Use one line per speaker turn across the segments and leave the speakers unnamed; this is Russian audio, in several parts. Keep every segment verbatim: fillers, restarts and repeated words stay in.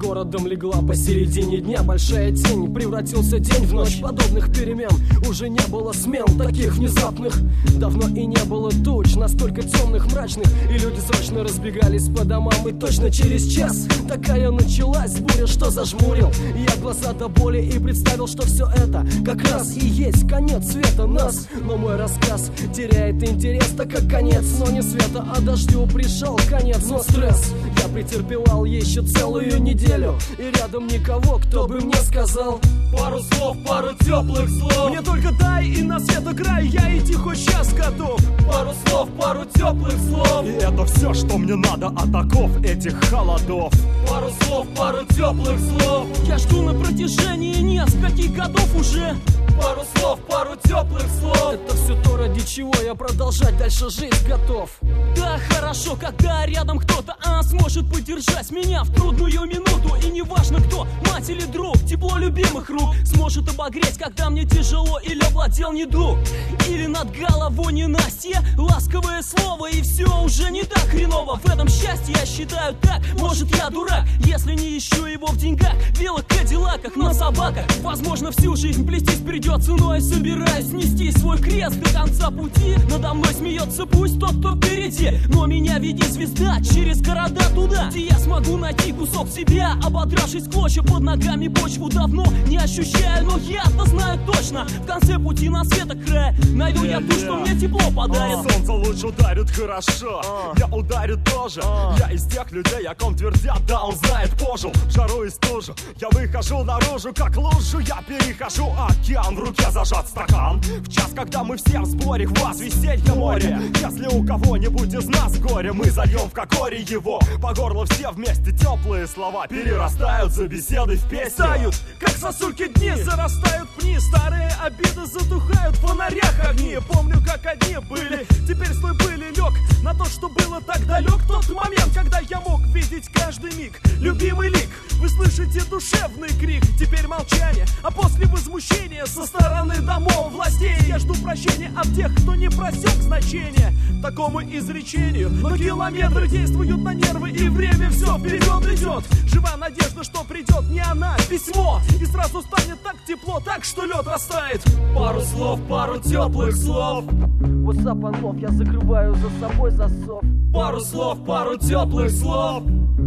городом легла посередине дня большая тень. Превратился день в ночь, подобных перемен уже не было смен таких внезапных. Давно и не было туч настолько темных, мрачных, и люди срочно разбегались по домам. И точно через час такая началась буря, что зажмурил я глаза до боли и представил, что все это как раз и есть конец света нас. Но мой рассказ теряет интерес, так как конец, но не света, а дождю пришел конец. Но стресс я претерпевал еще целую неделю, и рядом никого, кто бы мне сказал пару слов, пару теплых слов.
Мне только дай, и на света край я идти хоть сейчас готов.
Пару слов, пару теплых слов.
И это все, что мне надо от оков этих холодов.
Пару слов, пару теплых слов.
Я жду на протяжении нескольких годов уже.
Пару слов, пару теплых слов. Это все то, ради чего я продолжать дальше жить готов.
Да, хорошо, когда рядом кто-то а, сможет поддержать меня в трудную минуту. И не важно кто, мать или друг, тепло любимых рук сможет обогреть, когда мне тяжело или овладел недуг. Или над головой ненастье, ласковое слово, и все уже не так хреново. В этом счастье я считаю так, может я дурак, если не ищу его в деньгах, белых кадиллаках, на собаках. Возможно, всю жизнь плестись придется, но я собираюсь снести свой крест до конца пути. Надо мной смеется пусть тот, кто впереди, но меня веди звезда через города туда, где я смогу найти кусок себя, ободравшись в клочья под ногами почву давно не ощущаю, но я-то знаю точно, в конце пути на света края найду я ту, что мне тепло подарит.
Солнце луч ударит хорошо, я ударю тоже. Я из тех людей, о ком твердят, да он знает, пожил в жару и стужу. Я выхожу наружу, как лужу, я перехожу океан, в руке зажат стакан. В час, когда мы все в сборе, в вас веселье море. Если у кого-нибудь из нас горе, мы зальем в кокоре его. По горлу все вместе теплые слова перерастают за беседой в песню.
Тают, как сосульки дни, зарастают пни. Старые обиды затухают в фонарях огни. Помню, как одни были, теперь с той пыли лег на то, что было так далек. Тот момент, когда я мог видеть каждый миг любимый лик. Вы слышите душевный крик, теперь молчание, а после возмущения со стороны домов властей. Я жду прощения от тех, кто не просек значения такому изречению. Но километры действуют на нервы, и время все вперед идет. Жива надежда, что придет не она, письмо, и сразу станет так тепло, так что лед растает.
Пару слов, пару теплых слов.
What's up, Анлов, я закрываю за собой засов.
Пару слов, пару теплых слов.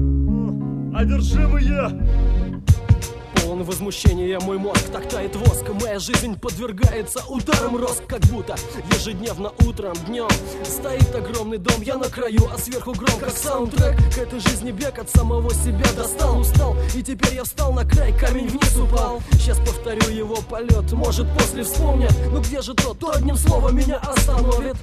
Одержимые.
Полон возмущения мой мозг, так тает воск. Моя жизнь подвергается ударам роск, как будто ежедневно утром, днем стоит огромный дом, я на краю, а сверху громко саундтрек к этой жизни бег от самого себя. Достал, устал, и теперь я встал на край, камень вниз упал. Сейчас повторю его полет, может после вспомню. Но где же тот, кто одним словом меня остановит?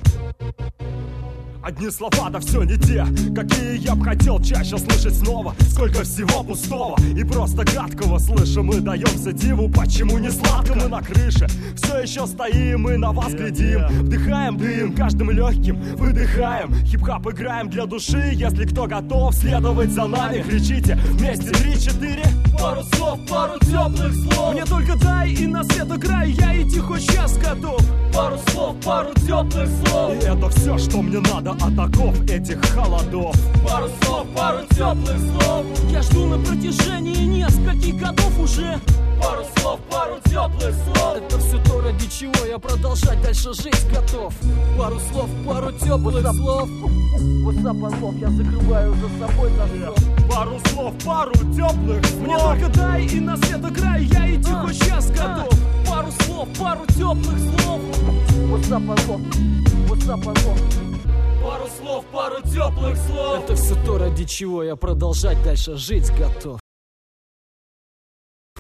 Одни слова, да все не те, какие я б хотел чаще слышать снова. Сколько всего пустого и просто гадкого слышим. Мы даемся диву, почему не сладко. Мы на крыше, все еще стоим и на вас глядим. Вдыхаем дым каждым легким, выдыхаем. Хип-хап играем для души, если кто готов следовать за нами. Кричите вместе, три-четыре.
Пару слов, пару теплых слов.
Мне только дай, и на света край я идти хоть сейчас готов.
Пару слов, пару теплых слов.
И это все, что мне надо от оков этих холодов.
Пару слов, пару теплых слов.
Я жду на протяжении нескольких годов уже.
Пару слов, пару теплых слов. Это все то, ради чего я продолжать дальше жить готов. Пару слов, пару теплых слов.
What's up, Анлов, я закрываю за собой засов.
Пару слов, пару теплых слов.
Мне только дай, и на света край я идти
А,
хоть сейчас
а.
готов.
Пару слов, пару теплых слов.
What's up, Анлов, what's up, Анлов.
Пару слов, пару теплых слов. Это все то, ради чего я продолжать дальше жить готов.